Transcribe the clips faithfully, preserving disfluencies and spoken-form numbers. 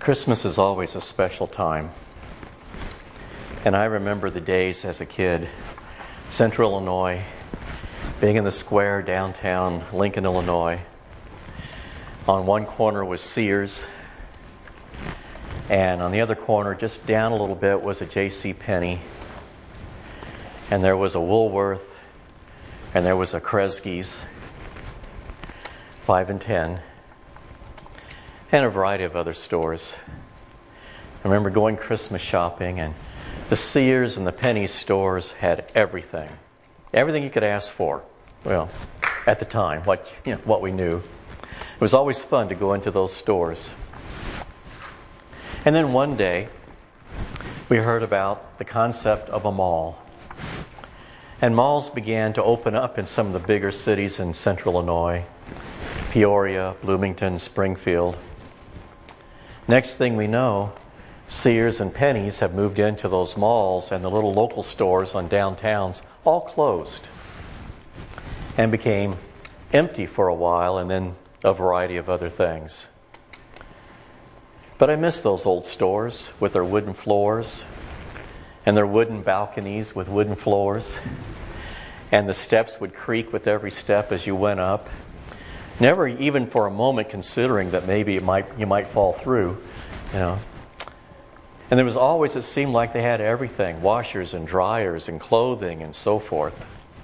Christmas is always a special time. And I remember the days as a kid, Central Illinois, being in the square downtown Lincoln, Illinois. On one corner was Sears, and on the other corner, just down a little bit, was a J C Penney. And there was a Woolworth, and there was a Kresge's, five and ten, and a variety of other stores. I remember going Christmas shopping, and the Sears and the Penney stores had everything. Everything you could ask for. Well, at the time, what, you know, what we knew. It was always fun to go into those stores. And then one day, we heard about the concept of a mall. And malls began to open up in some of the bigger cities in Central Illinois. Peoria, Bloomington, Springfield. Next thing we know, Sears and Penney's have moved into those malls, and the little local stores on downtowns all closed and became empty for a while, and then a variety of other things. But I miss those old stores with their wooden floors and their wooden balconies with wooden floors, and the steps would creak with every step as you went up. Never even for a moment considering that maybe it might you might fall through, you know. And there was always, it seemed like they had everything, washers and dryers and clothing and so forth.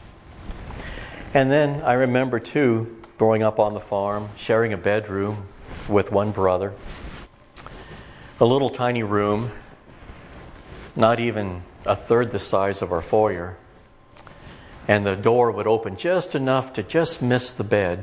And then I remember too, growing up on the farm, sharing a bedroom with one brother. A little tiny room, not even a third the size of our foyer. And the door would open just enough to just miss the bed.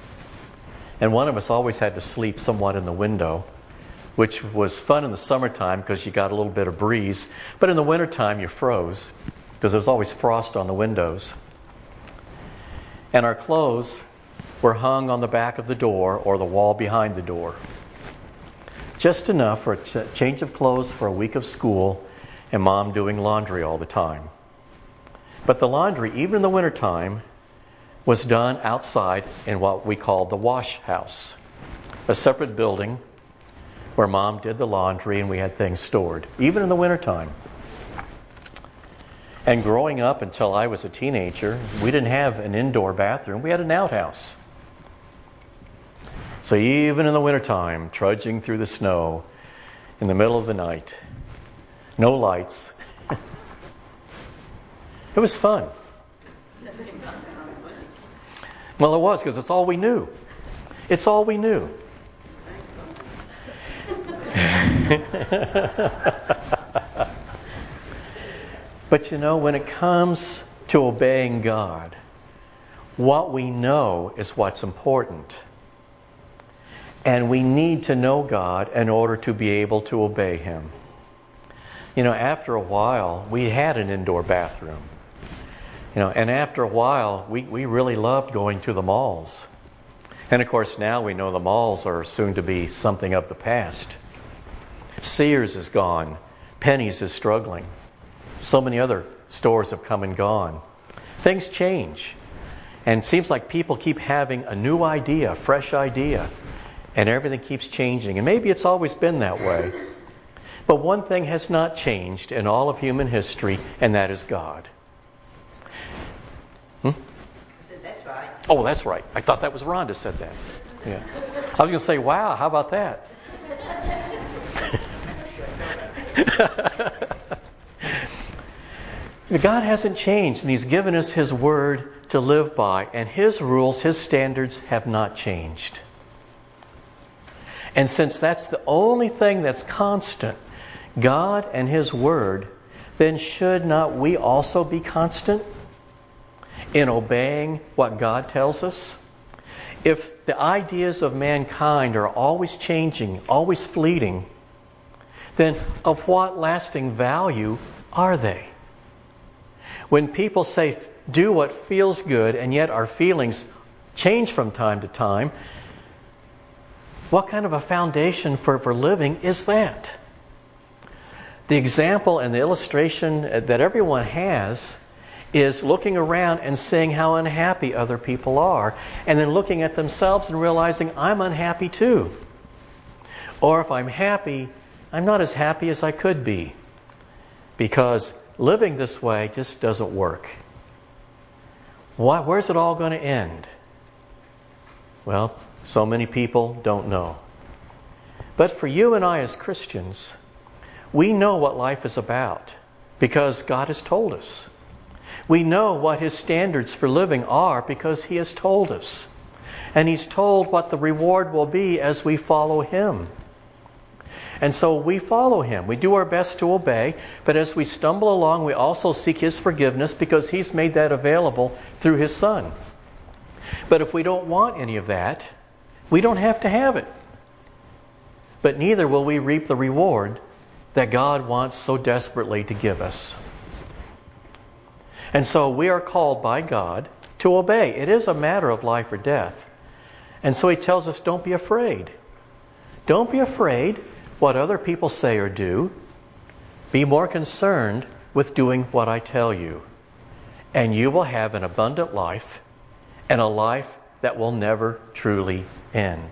And one of us always had to sleep somewhat in the window, which was fun in the summertime because you got a little bit of breeze. But in the wintertime, you froze because there was always frost on the windows. And our clothes were hung on the back of the door or the wall behind the door. Just enough for a ch- change of clothes for a week of school and Mom doing laundry all the time. But the laundry, even in the wintertime, was done outside in what we called the wash house, a separate building where Mom did the laundry and we had things stored, even in the wintertime. And growing up until I was a teenager, we didn't have an indoor bathroom. We had an outhouse. So even in the wintertime, trudging through the snow in the middle of the night, no lights. It was fun. Well, it was, because it's all we knew. It's all we knew. But you know, when it comes to obeying God, what we know is what's important. And we need to know God in order to be able to obey Him. You know, after a while, we had an indoor bathroom. You know, and after a while, we, we really loved going to the malls. And of course, now we know the malls are soon to be something of the past. Sears is gone. Penney's is struggling. So many other stores have come and gone. Things change. And it seems like people keep having a new idea, a fresh idea. And everything keeps changing. And maybe it's always been that way. But one thing has not changed in all of human history, and that is God. Hmm? That's right. Oh, that's right. I thought that was Rhonda said that. Yeah. I was going to say, wow, how about that? God hasn't changed, and He's given us His Word to live by, and His rules, His standards have not changed. And since that's the only thing that's constant, God and His Word, then should not we also be constant in obeying what God tells us? If the ideas of mankind are always changing, always fleeting, then of what lasting value are they? When people say, do what feels good, and yet our feelings change from time to time, what kind of a foundation for, for living is that? The example and the illustration that everyone has is looking around and seeing how unhappy other people are, and then looking at themselves and realizing, I'm unhappy too. Or if I'm happy, I'm not as happy as I could be, because living this way just doesn't work. Why, where's it all going to end? Well, so many people don't know. But for you and I as Christians, we know what life is about because God has told us. We know what His standards for living are because He has told us. And He's told what the reward will be as we follow Him. And so we follow Him. We do our best to obey, but as we stumble along, we also seek His forgiveness because He's made that available through His Son. But if we don't want any of that, we don't have to have it. But neither will we reap the reward that God wants so desperately to give us. And so we are called by God to obey. It is a matter of life or death. And so He tells us, don't be afraid. Don't be afraid what other people say or do. Be more concerned with doing what I tell you. And you will have an abundant life, and a life that will never truly end.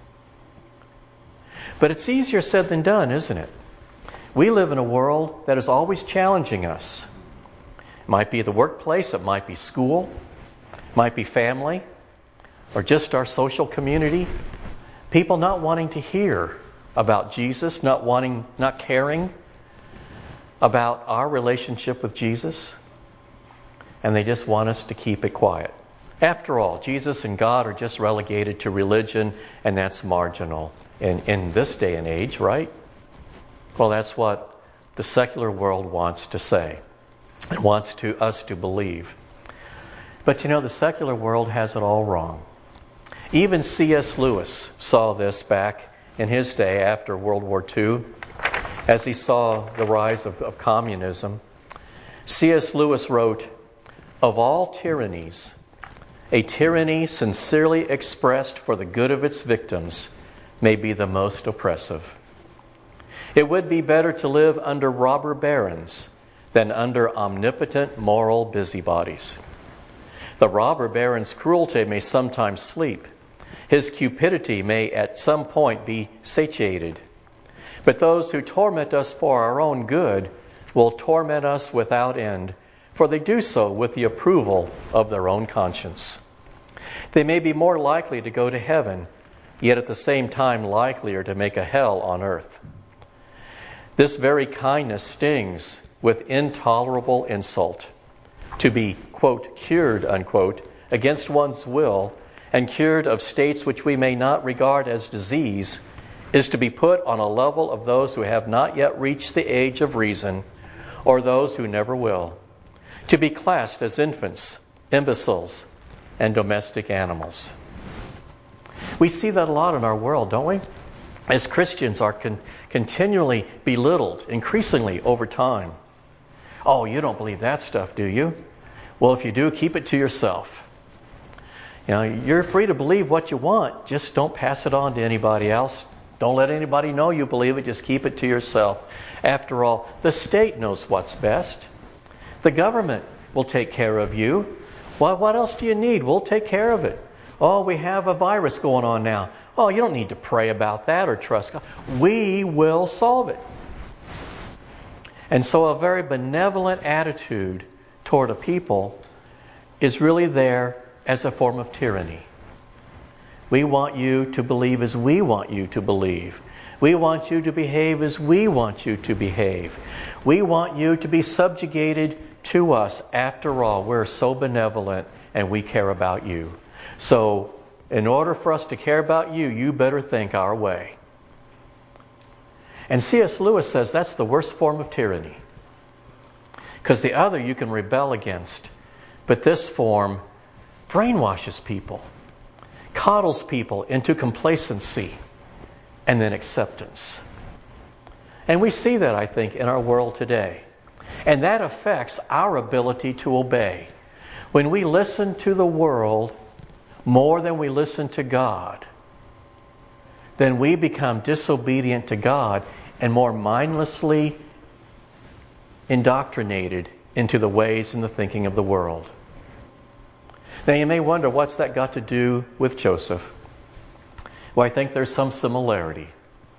But it's easier said than done, isn't it? We live in a world that is always challenging us. It might be the workplace, it might be school, it might be family, or just our social community. People not wanting to hear about Jesus, not wanting, not caring about our relationship with Jesus. And they just want us to keep it quiet. After all, Jesus and God are just relegated to religion, and that's marginal in, in this day and age, right? Well, that's what the secular world wants to say. It wants to us to believe. But you know, the secular world has it all wrong. Even C S Lewis saw this back in his day after World War Two, as he saw the rise of, of communism. C S Lewis wrote, "Of all tyrannies, a tyranny sincerely expressed for the good of its victims may be the most oppressive. It would be better to live under robber barons than under omnipotent moral busybodies. The robber baron's cruelty may sometimes sleep. His cupidity may at some point be satiated. But those who torment us for our own good will torment us without end, for they do so with the approval of their own conscience. They may be more likely to go to heaven, yet at the same time likelier to make a hell on earth. This very kindness stings with intolerable insult. To be, quote, cured, unquote, against one's will and cured of states which we may not regard as disease is to be put on a level of those who have not yet reached the age of reason or those who never will. To be classed as infants, imbeciles, and domestic animals." We see that a lot in our world, don't we? As Christians are con- continually belittled, increasingly over time. "Oh, you don't believe that stuff, do you? Well, if you do, keep it to yourself. You know, you're free to believe what you want, just don't pass it on to anybody else. Don't let anybody know you believe it, just keep it to yourself. After all, the state knows what's best. The government will take care of you. Well, what else do you need? We'll take care of it. Oh, we have a virus going on now. Oh, you don't need to pray about that or trust God. We will solve it." And so a very benevolent attitude toward a people is really there as a form of tyranny. We want you to believe as we want you to believe. We want you to behave as we want you to behave. We want you to be subjugated to us. After all, we're so benevolent and we care about you. So, in order for us to care about you, you better think our way. And C S Lewis says that's the worst form of tyranny. Because the other you can rebel against. But this form brainwashes people, coddles people into complacency and then acceptance. And we see that, I think, in our world today. And that affects our ability to obey. When we listen to the world more than we listen to God, then we become disobedient to God and more mindlessly indoctrinated into the ways and the thinking of the world. Now you may wonder, what's that got to do with Joseph? Well, I think there's some similarity.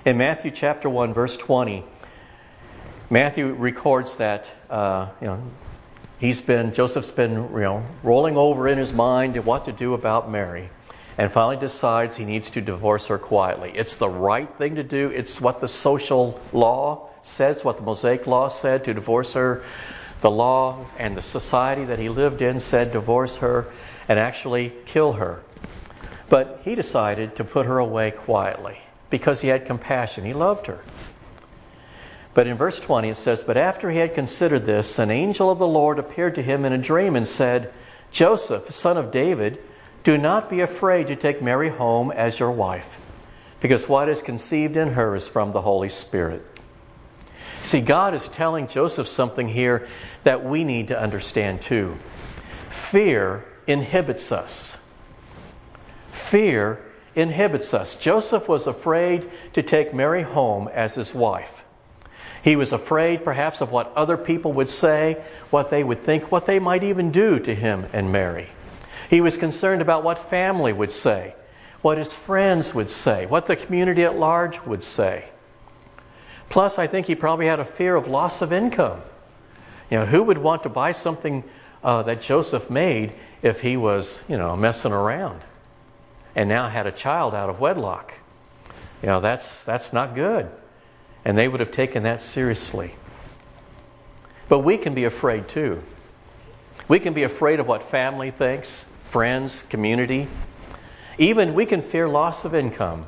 In Matthew chapter one, verse twenty, Matthew records that uh, you know he's been Joseph's been you know rolling over in his mind what to do about Mary, and finally decides he needs to divorce her quietly. It's the right thing to do. It's what the social law says, what the Mosaic law said, to divorce her. The law and the society that he lived in said divorce her and actually kill her. But he decided to put her away quietly because he had compassion. He loved her. But in verse twenty it says, "But after he had considered this, an angel of the Lord appeared to him in a dream and said, 'Joseph, son of David, do not be afraid to take Mary home as your wife, because what is conceived in her is from the Holy Spirit.'" See, God is telling Joseph something here that we need to understand too. Fear inhibits us. Fear inhibits us. Joseph was afraid to take Mary home as his wife. He was afraid perhaps of what other people would say, what they would think, what they might even do to him and Mary. He was concerned about what family would say, what his friends would say, what the community at large would say. Plus, I think he probably had a fear of loss of income. You know, who would want to buy something uh, that Joseph made if he was, you know, messing around and now had a child out of wedlock? You know, that's that's not good. And they would have taken that seriously. But we can be afraid too. We can be afraid of what family thinks, friends, community. Even we can fear loss of income,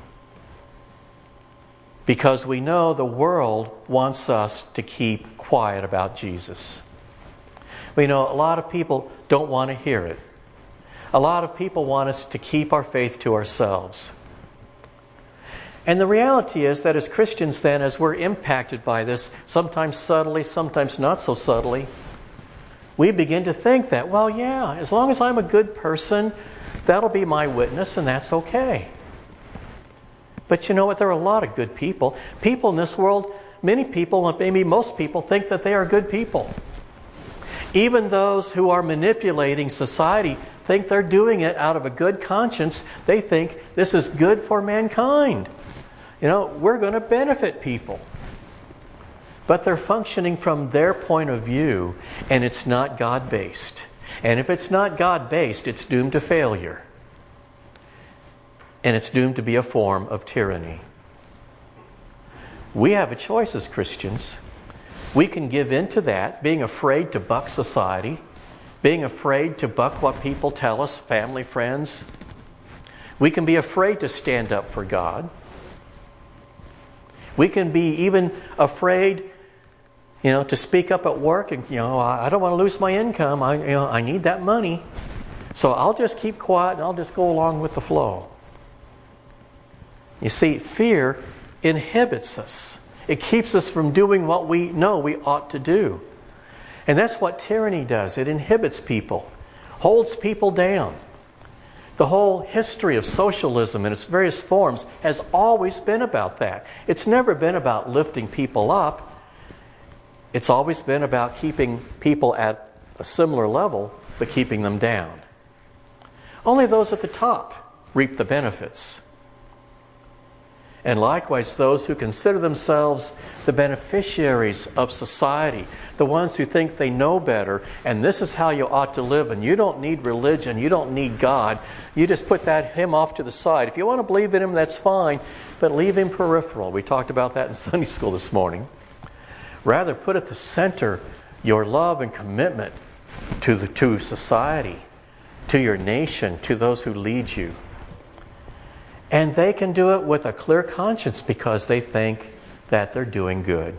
because we know the world wants us to keep quiet about Jesus. We know a lot of people don't want to hear it. A lot of people want us to keep our faith to ourselves. And the reality is that as Christians then, as we're impacted by this, sometimes subtly, sometimes not so subtly, we begin to think that, well, yeah, as long as I'm a good person, that'll be my witness and that's okay. But you know what? There are a lot of good people. People in this world, many people, maybe most people, think that they are good people. Even those who are manipulating society think they're doing it out of a good conscience. They think this is good for mankind. You know, we're going to benefit people. But they're functioning from their point of view, and it's not God-based. And if it's not God-based, it's doomed to failure. And it's doomed to be a form of tyranny. We have a choice as Christians. We can give in to that, being afraid to buck society, being afraid to buck what people tell us, family, friends. We can be afraid to stand up for God. We can be even afraid, you know, to speak up at work and, you know, I don't want to lose my income. I, you know, I need that money. So I'll just keep quiet and I'll just go along with the flow. You see, fear inhibits us. It keeps us from doing what we know we ought to do. And that's what tyranny does. It inhibits people, holds people down. The whole history of socialism in its various forms has always been about that. It's never been about lifting people up. It's always been about keeping people at a similar level, but keeping them down. Only those at the top reap the benefits. And likewise, those who consider themselves the beneficiaries of society, the ones who think they know better, and this is how you ought to live, and you don't need religion, you don't need God, you just put that him off to the side. If you want to believe in him, that's fine, but leave him peripheral. We talked about that in Sunday school this morning. Rather, put at the center your love and commitment to the to society, to your nation, to those who lead you. And they can do it with a clear conscience because they think that they're doing good.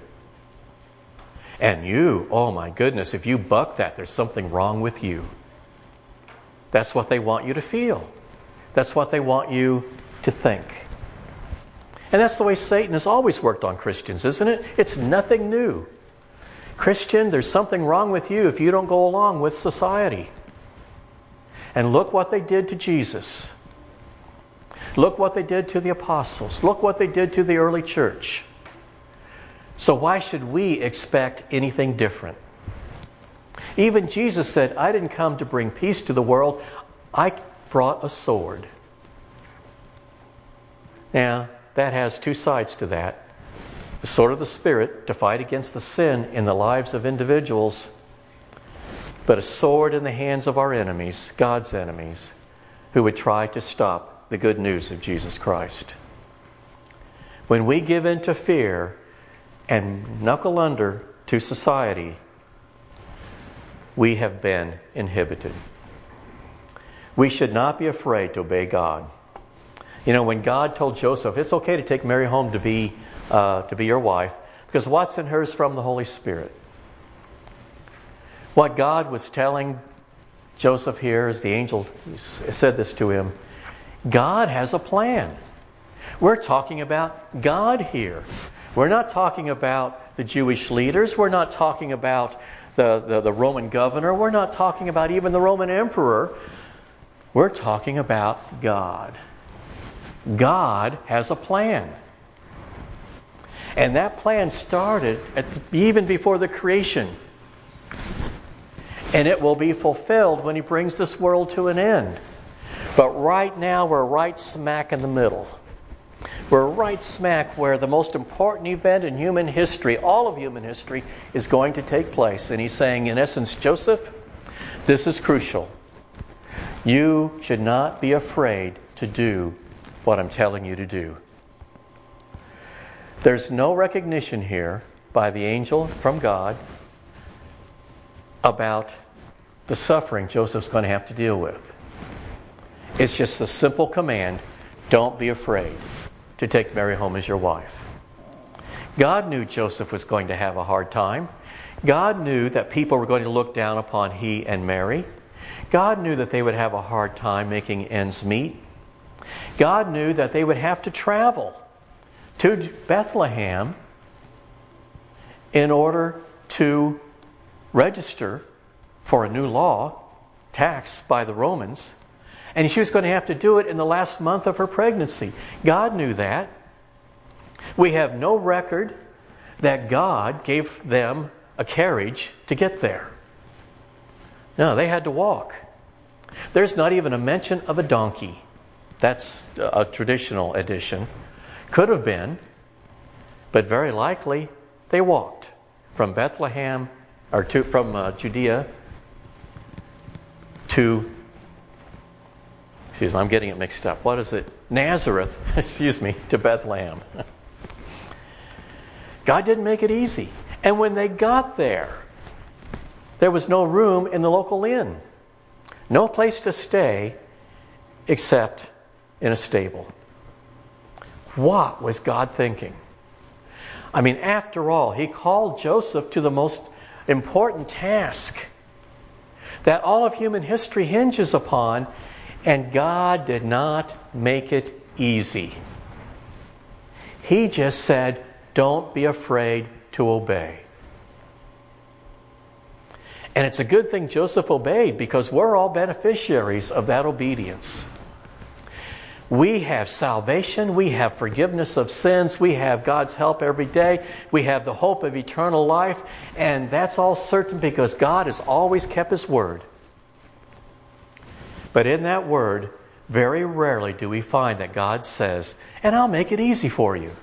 And you, oh my goodness, if you buck that, there's something wrong with you. That's what they want you to feel. That's what they want you to think. And that's the way Satan has always worked on Christians, isn't it? It's nothing new. Christian, there's something wrong with you if you don't go along with society. And look what they did to Jesus. Look what they did to the apostles. Look what they did to the early church. So why should we expect anything different? Even Jesus said, I didn't come to bring peace to the world. I brought a sword. Now, that has two sides to that. The sword of the Spirit to fight against the sin in the lives of individuals, but a sword in the hands of our enemies, God's enemies, who would try to stop the good news of Jesus Christ. When we give in to fear and knuckle under to society, we have been inhibited. We should not be afraid to obey God. You know, when God told Joseph, it's okay to take Mary home to be uh, to be your wife, because what's in her is from the Holy Spirit. What God was telling Joseph here, as the angel said this to him, God has a plan. We're talking about God here. We're not talking about the Jewish leaders. We're not talking about the, the, the Roman governor. We're not talking about even the Roman emperor. We're talking about God. God has a plan. And that plan started at the, even before the creation. And it will be fulfilled when He brings this world to an end. But right now we're right smack in the middle. We're right smack where the most important event in human history, all of human history, is going to take place. And He's saying, in essence, Joseph, this is crucial. You should not be afraid to do what I'm telling you to do. There's no recognition here by the angel from God about the suffering Joseph's going to have to deal with. It's just a simple command, don't be afraid to take Mary home as your wife. God knew Joseph was going to have a hard time. God knew that people were going to look down upon he and Mary. God knew that they would have a hard time making ends meet. God knew that they would have to travel to Bethlehem in order to register for a new law, tax by the Romans. And she was going to have to do it in the last month of her pregnancy. God knew that. We have no record that God gave them a carriage to get there. No, they had to walk. There's not even a mention of a donkey. That's a traditional addition. Could have been, but very likely they walked from Bethlehem, or to, from uh, Judea to, excuse me, I'm getting it mixed up. What is it? Nazareth, excuse me, to Bethlehem. God didn't make it easy. And when they got there, there was no room in the local inn. No place to stay except in a stable. What was God thinking? I mean, after all, He called Joseph to the most important task that all of human history hinges upon, and God did not make it easy. He just said, don't be afraid to obey. And it's a good thing Joseph obeyed, because we're all beneficiaries of that obedience. We have salvation, we have forgiveness of sins, we have God's help every day, we have the hope of eternal life, and that's all certain because God has always kept His word. But in that word, very rarely do we find that God says, and I'll make it easy for you.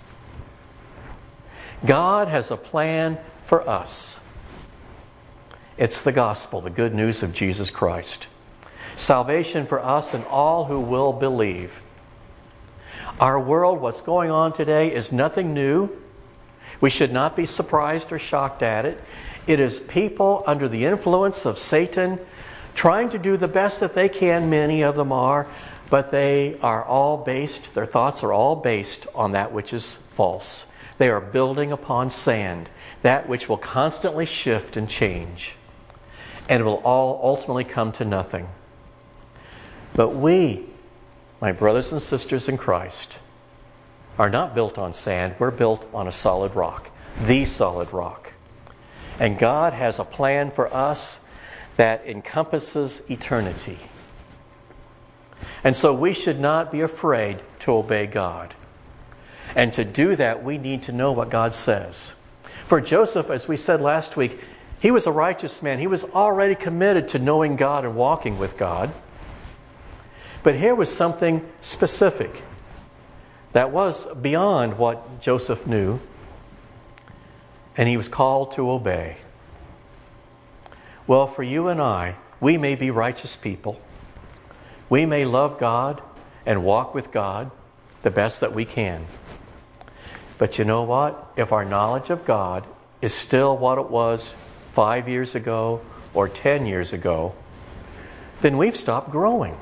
God has a plan for us. It's the gospel, the good news of Jesus Christ. Salvation for us and all who will believe. Our world, what's going on today, is nothing new. We should not be surprised or shocked at it. It is people under the influence of Satan trying to do the best that they can, many of them are, but they are all based, their thoughts are all based on that which is false. They are building upon sand, that which will constantly shift and change. And it will all ultimately come to nothing. But we, my brothers and sisters in Christ, are not built on sand. We're built on a solid rock, the solid rock. And God has a plan for us that encompasses eternity. And so we should not be afraid to obey God. And to do that, we need to know what God says. For Joseph, as we said last week, he was a righteous man. He was already committed to knowing God and walking with God. But here was something specific. that was beyond what Joseph knew, and he was called to obey. Well, for you and I, we may be righteous people. We may love God and walk with God the best that we can. But you know what? If our knowledge of God is still what it was five years ago or ten years ago, then we've stopped growing.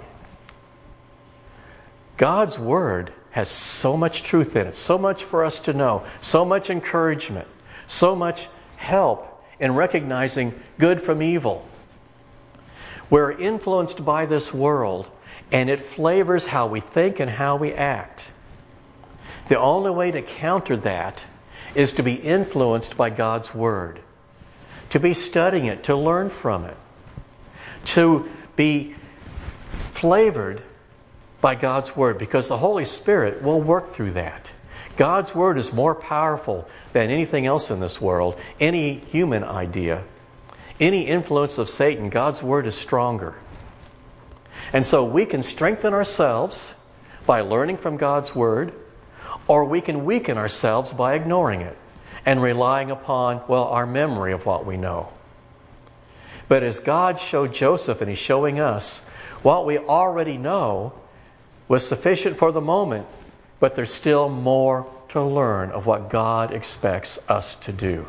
God's Word has so much truth in it, so much for us to know, so much encouragement, so much help in recognizing good from evil. We're influenced by this world, and it flavors how we think and how we act. The only way to counter that is to be influenced by God's Word, to be studying it, to learn from it, to be flavored by God's Word, because the Holy Spirit will work through that. God's Word is more powerful than anything else in this world, any human idea, any influence of Satan. God's Word is stronger. And so we can strengthen ourselves by learning from God's Word, or we can weaken ourselves by ignoring it and relying upon, well, our memory of what we know. But as God showed Joseph, and He's showing us, what we already know was sufficient for the moment, but there's still more to learn of what God expects us to do.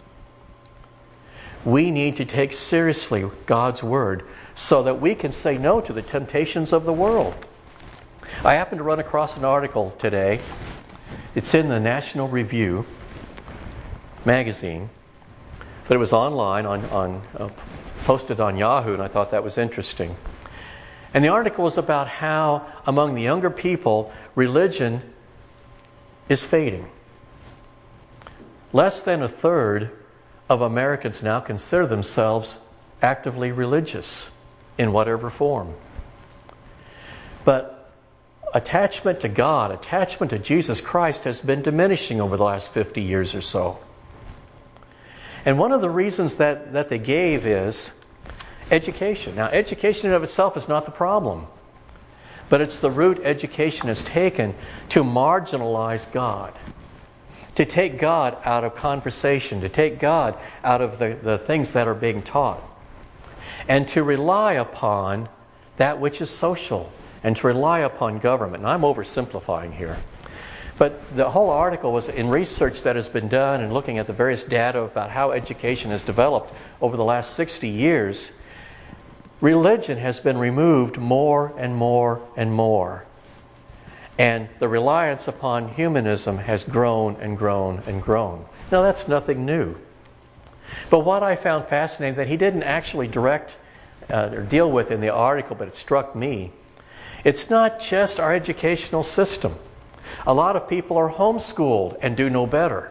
We need to take seriously God's Word so that we can say no to the temptations of the world. I happened to run across an article today. It's in the National Review magazine, but it was online, on, on uh, posted on Yahoo, and I thought that was interesting. And the article was about how, among the younger people, religion is fading. Less than a third of Americans now consider themselves actively religious in whatever form. But attachment to God, attachment to Jesus Christ has been diminishing over the last fifty years or so. And one of the reasons that, that they gave is education. Now, education in of itself is not the problem, but it's the route education has taken to marginalize God, to take God out of conversation, to take God out of the, the things that are being taught, and to rely upon that which is social, and to rely upon government. And I'm oversimplifying here. But the whole article was in research that has been done and looking at the various data about how education has developed over the last sixty years. Religion has been removed more and more and more. And the reliance upon humanism has grown and grown and grown. Now, that's nothing new. But what I found fascinating that he didn't actually direct uh, or deal with in the article, but it struck me, it's not just our educational system. A lot of people are homeschooled and do no better.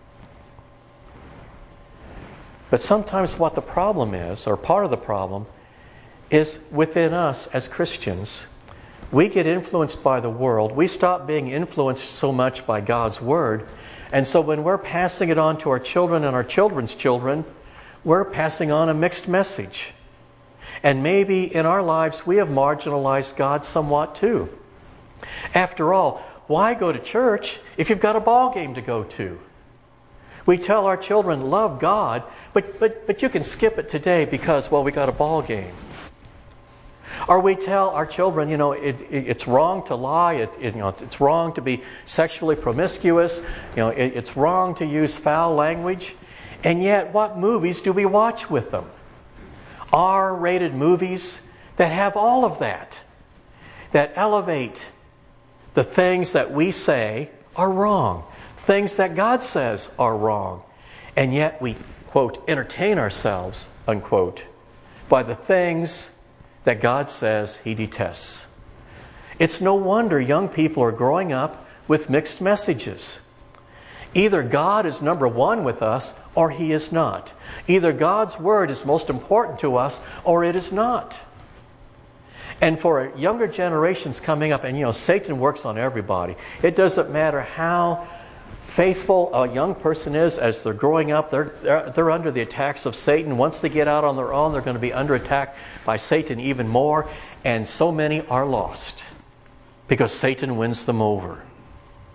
But sometimes what the problem is, or part of the problem, is within us as Christians. We get influenced by the world. We stop being influenced so much by God's Word. And so when we're passing it on to our children and our children's children, we're passing on a mixed message. And maybe in our lives we have marginalized God somewhat too. After all, why go to church if you've got a ball game to go to? We tell our children, love God, but but but you can skip it today because, well, we got a ball game. Or we tell our children, you know, it, it, it's wrong to lie. It, it, you know, it's, it's wrong to be sexually promiscuous. You know, it, it's wrong to use foul language. And yet, what movies do we watch with them? R-rated movies that have all of that, that elevate the things that we say are wrong, things that God says are wrong, and yet we, quote, entertain ourselves, unquote, by the things that God says He detests. It's no wonder young people are growing up with mixed messages. Either God is number one with us, or He is not. Either God's Word is most important to us, or it is not. And for younger generations coming up, and you know, Satan works on everybody. It doesn't matter how faithful a young person is as they're growing up. They're, they're, they're under the attacks of Satan. Once they get out on their own, they're going to be under attack by Satan even more. And so many are lost because Satan wins them over.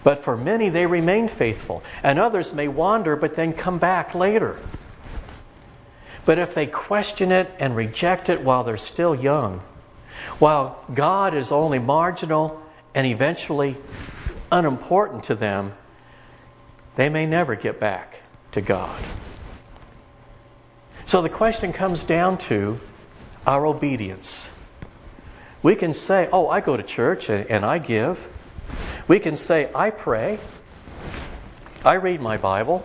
But for many, they remain faithful. And others may wander, but then come back later. But if they question it and reject it while they're still young, while God is only marginal and eventually unimportant to them, they may never get back to God. So the question comes down to our obedience. We can say, oh, I go to church and, and I give. We can say, I pray. I read my Bible.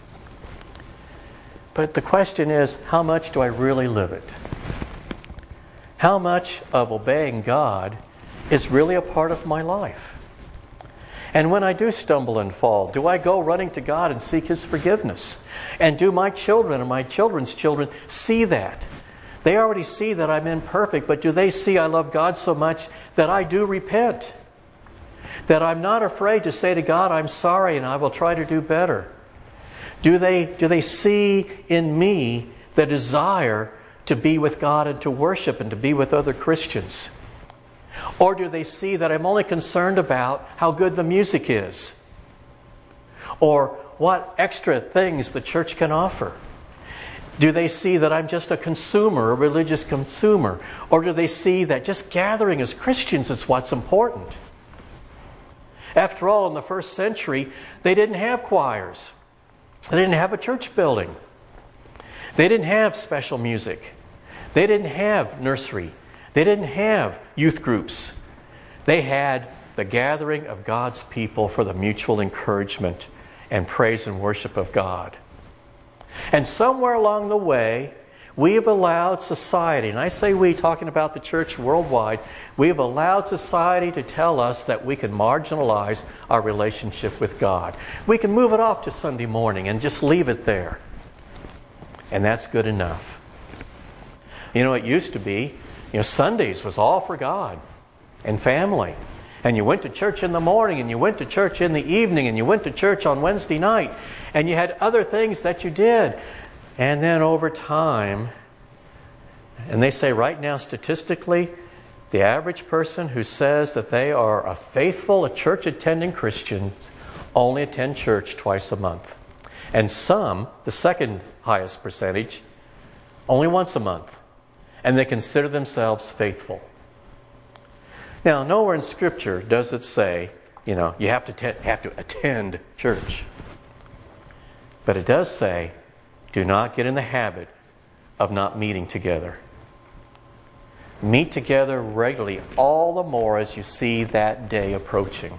But the question is, how much do I really live it? How much of obeying God is really a part of my life? And when I do stumble and fall, do I go running to God and seek His forgiveness? And do my children and my children's children see that? They already see that I'm imperfect, but do they see I love God so much that I do repent? That I'm not afraid to say to God, I'm sorry and I will try to do better. Do they, do they see in me the desire to be with God and to worship and to be with other Christians? Or do they see that I'm only concerned about how good the music is? Or what extra things the church can offer? Do they see that I'm just a consumer, a religious consumer? Or do they see that just gathering as Christians is what's important? After all, in the first century, they didn't have choirs. They didn't have a church building. They didn't have special music. They didn't have nursery. They didn't have youth groups. They had the gathering of God's people for the mutual encouragement and praise and worship of God. And somewhere along the way, we have allowed society, and I say we, talking about the church worldwide, we have allowed society to tell us that we can marginalize our relationship with God. We can move it off to Sunday morning and just leave it there. And that's good enough. You know, it used to be, you know, Sundays was all for God and family. And you went to church in the morning, and you went to church in the evening, and you went to church on Wednesday night, and you had other things that you did. And then over time, and they say right now statistically, the average person who says that they are a faithful, a church-attending Christian only attend church twice a month. And some, the second highest percentage, only once a month. And they consider themselves faithful. Now, nowhere in Scripture does it say, you know, you have to te- have to attend church. But it does say, do not get in the habit of not meeting together. Meet together regularly, all the more as you see that day approaching.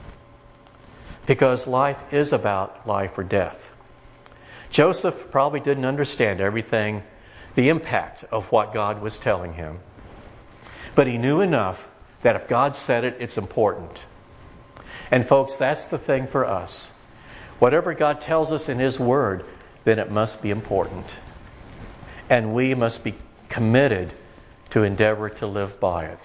Because life is about life or death. Joseph probably didn't understand everything, the impact of what God was telling him. But he knew enough that if God said it, it's important. And folks, that's the thing for us. Whatever God tells us in His Word, then it must be important. And we must be committed to endeavor to live by it.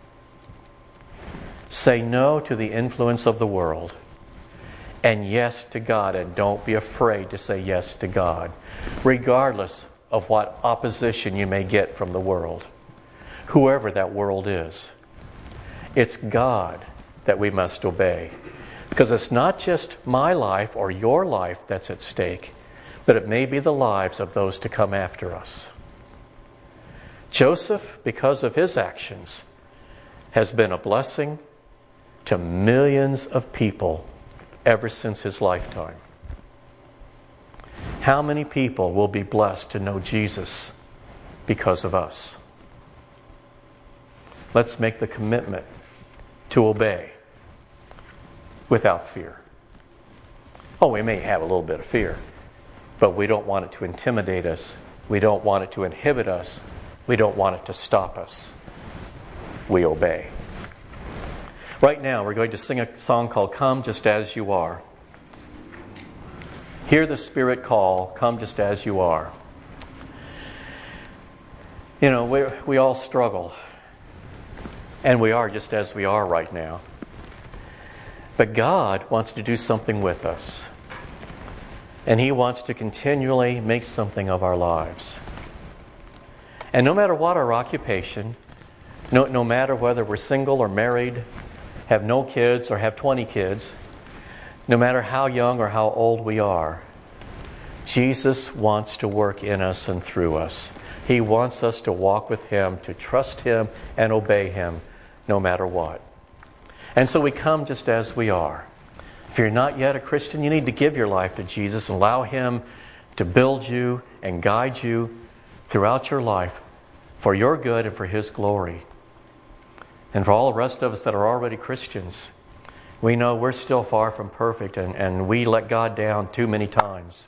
Say no to the influence of the world and yes to God, and don't be afraid to say yes to God, regardless of what opposition you may get from the world, whoever that world is. It's God that we must obey, because it's not just my life or your life that's at stake, but it may be the lives of those to come after us. Joseph, because of his actions, has been a blessing to millions of people ever since his lifetime. How many people will be blessed to know Jesus because of us? Let's make the commitment to obey without fear. Oh, we may have a little bit of fear, but we don't want it to intimidate us. We don't want it to inhibit us. We don't want it to stop us. We obey. Right now, we're going to sing a song called Come Just As You Are. Hear the Spirit call, come just as you are. You know, we we all struggle. And we are just as we are right now. But God wants to do something with us. And He wants to continually make something of our lives. And no matter what our occupation, no, no matter whether we're single or married, have no kids or have twenty kids, No matter how young or how old we are, Jesus wants to work in us and through us. He wants us to walk with Him, to trust Him and obey Him no matter what. And so we come just as we are. If you're not yet a Christian, you need to give your life to Jesus and allow Him to build you and guide you throughout your life for your good and for His glory. And for all the rest of us that are already Christians, we know we're still far from perfect and, and we let God down too many times.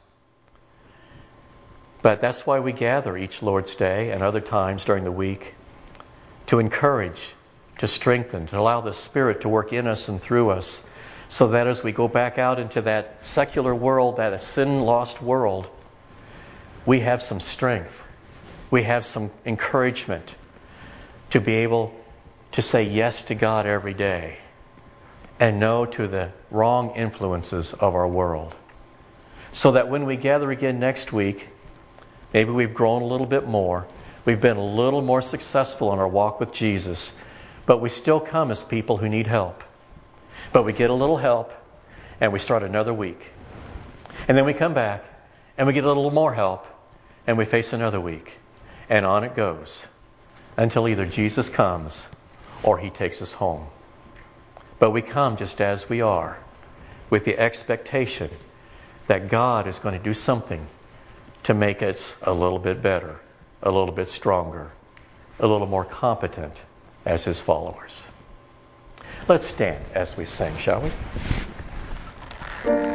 But that's why we gather each Lord's Day and other times during the week to encourage, to strengthen, to allow the Spirit to work in us and through us, so that as we go back out into that secular world, that sin-lost world, we have some strength. We have some encouragement to be able to say yes to God every day and no to the wrong influences of our world. So that when we gather again next week, maybe we've grown a little bit more, we've been a little more successful in our walk with Jesus, but we still come as people who need help. But we get a little help and we start another week. And then we come back and we get a little more help and we face another week. And on it goes until either Jesus comes or He takes us home. But we come just as we are, with the expectation that God is going to do something to make us a little bit better, a little bit stronger, a little more competent as His followers. Let's stand as we sing, shall we?